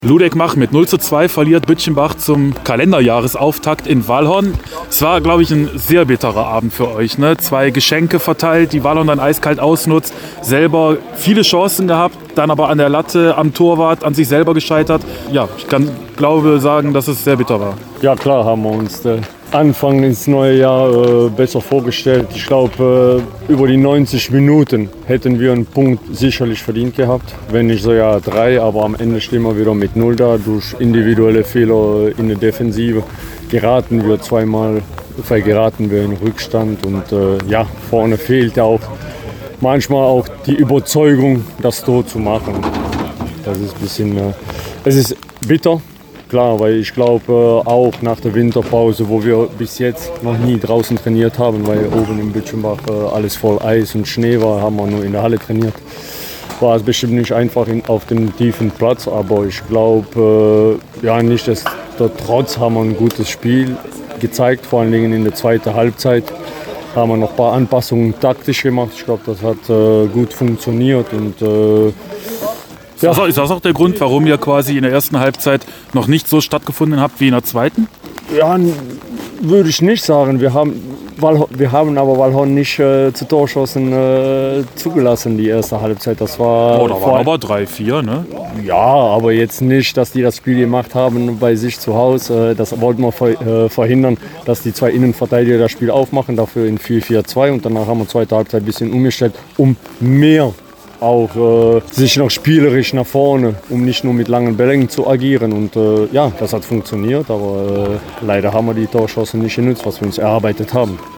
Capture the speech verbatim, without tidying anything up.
Ludek Mach mit null zu zwei verliert Bütchenbach zum Kalenderjahresauftakt in Wallhorn. Es war, glaube ich, ein sehr bitterer Abend für euch. Ne? Zwei Geschenke verteilt, die Wallhorn dann eiskalt ausnutzt. Selber viele Chancen gehabt, dann aber an der Latte, am Torwart, an sich selber gescheitert. Ja, ich kann, glaube sagen, dass es sehr bitter war. Ja, klar haben wir uns äh, Anfang ins neue Jahr äh, besser vorgestellt. Ich glaube, äh, über die neunzig Minuten hätten wir einen Punkt sicherlich verdient gehabt. Wenn nicht sogar drei, aber am Ende stehen wir wieder mit null da. Durch individuelle Fehler in der Defensive geraten wir zweimal, geraten wir in Rückstand. Und äh, ja, vorne fehlt auch manchmal auch die Überzeugung, das Tor zu machen. Das ist ein bisschen, äh, es ist bitter. Klar, weil ich glaube auch nach der Winterpause, wo wir bis jetzt noch nie draußen trainiert haben, weil oben im Bütchenbach alles voll Eis und Schnee war, haben wir nur in der Halle trainiert. War es bestimmt nicht einfach in, auf dem tiefen Platz, aber ich glaube, äh, ja, nichtsdestotrotz haben wir ein gutes Spiel gezeigt, vor allen Dingen in der zweiten Halbzeit. Haben wir noch ein paar Anpassungen taktisch gemacht. Ich glaube, das hat äh, gut funktioniert und äh, Ja. Ist das auch der Grund, warum ihr quasi in der ersten Halbzeit noch nicht so stattgefunden habt wie in der zweiten? Ja, würde ich nicht sagen. Wir haben, wir haben aber Wallhorn nicht äh, zu Torschancen äh, zugelassen, die erste Halbzeit. Das war oh, da waren aber drei, vier, ne? Ja, aber jetzt nicht, dass die das Spiel gemacht haben bei sich zu Hause. Das wollten wir ver, äh, verhindern, dass die zwei Innenverteidiger das Spiel aufmachen, dafür in vier vier zwei. Und danach haben wir zweite Halbzeit ein bisschen umgestellt, um mehr auch äh, sich noch spielerisch nach vorne, um nicht nur mit langen Bällen zu agieren. Und äh, ja, das hat funktioniert, aber äh, leider haben wir die Torchancen nicht genutzt, was wir uns erarbeitet haben.